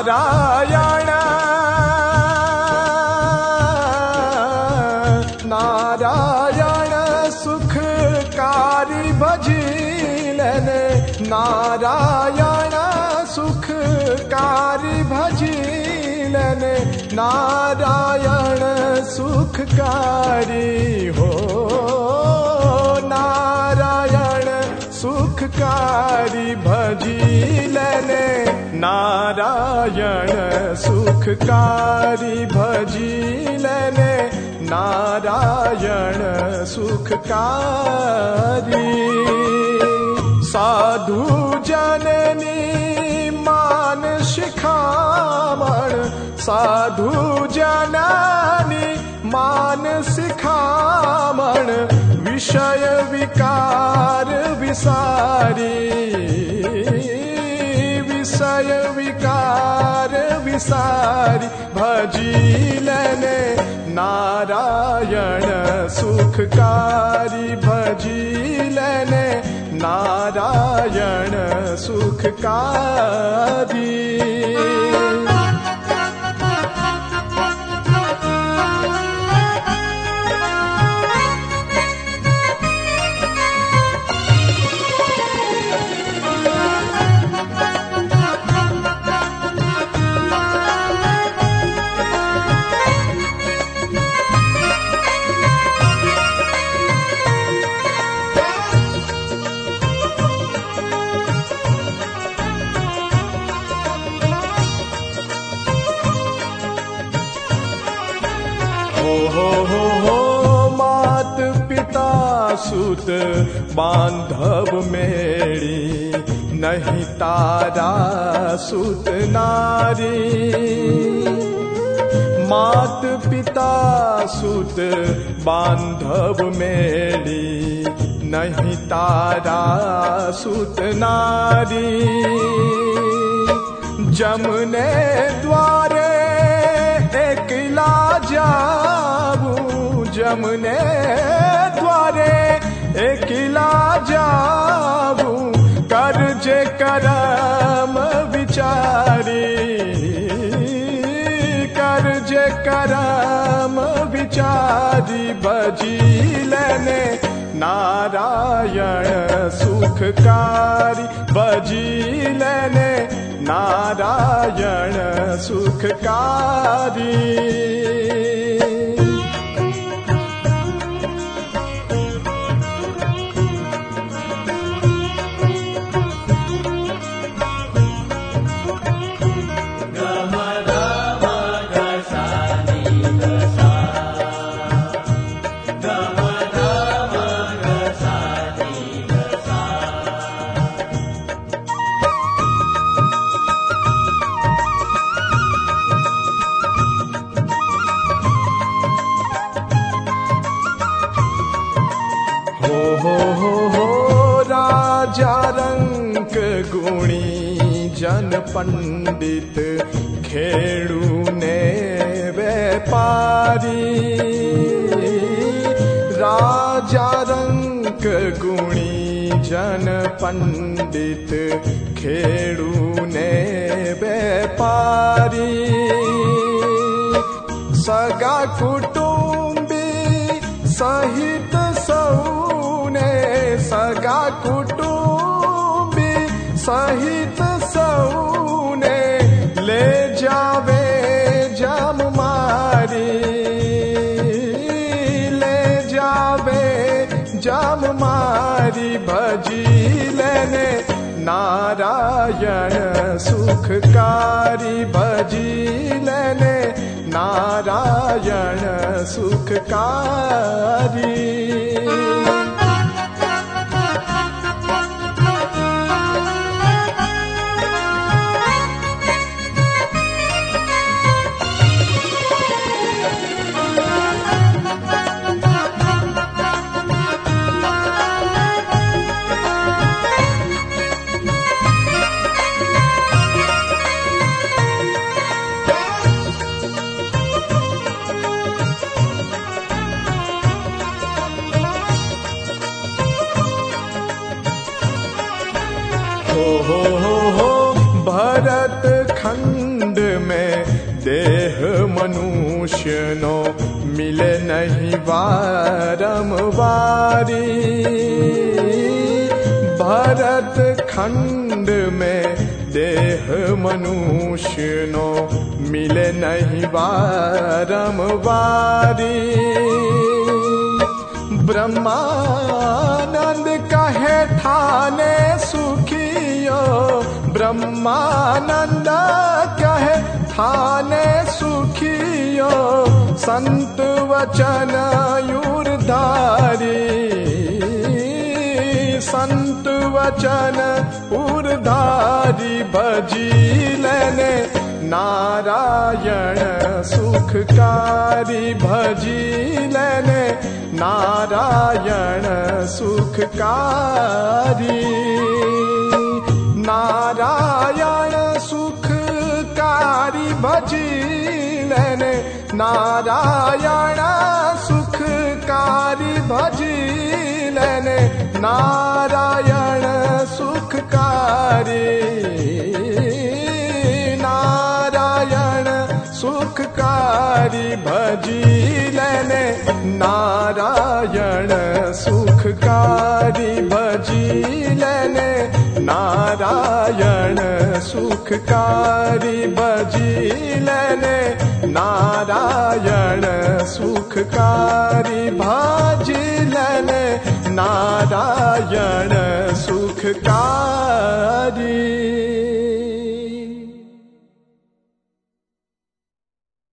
नारायण नारायण सुखकारी भजिलने नारायण सुखकारी भजिलने नारायण सुखकारी हो नारायण सुखकारी भजिलने नारायण सुखकारी भजिलने नारायण सुखकारी साधु जननी मान शिखामण साधु जननी मान शिखामण विषय विकार विसारी विषय विकार विसारी भजिलने नारायण सुखकारी भजिलने नारायण सुखकारी मात पिता सुत बांधव मेरी नहीं तारा सुत नारी मात पिता सुत बांधव मेरी नहीं तारा सुत नारी जमने द्वारे एकला जाऊं जमने द्वारे एकला जाऊं करजे करम विचारी करजे करम विचारी भजिलने नारायण सुखकारी भजिलने नारायण सुखकारी राजा रंक गुणी जन पंडित खेड़ू ने व्यापारी राजा रंक गुणी जन पंडित खेड़ू ने व्यापारी सगा कुटुंबी सहित सौने सगा कुटुंबी सहित सौने ले जावे जम मारी ले जावे जम मारी भजिलने नारायण सुखकारी भजिलने नारायण सुखकारी हो भरत खंड नो मिले नहीं बारंबारी। भरत खंड में देह मनुष्य नो मिले नहीं बारंबारी। ब्रह्मानंद कहे ठाने सुखियो, ब्रह्मानंद कहे ठाने सुखियो, संत वचन उरधारी। संत वचन उरधारी भजी लेने नारायण सुखकारी। भजी लेने नारायण सुखकारी। नारायण सुखकारी भजी लेने नारायण सुखकारी। भजी लेने नारायण सुखकारी। नारायण सुखकारी भजी लेने नारायण सुखकारी। भजी लेने नारायण सुखकारी। भजी लेने नारायण सुखकारी। भजी लेने नारायण सुखकारी।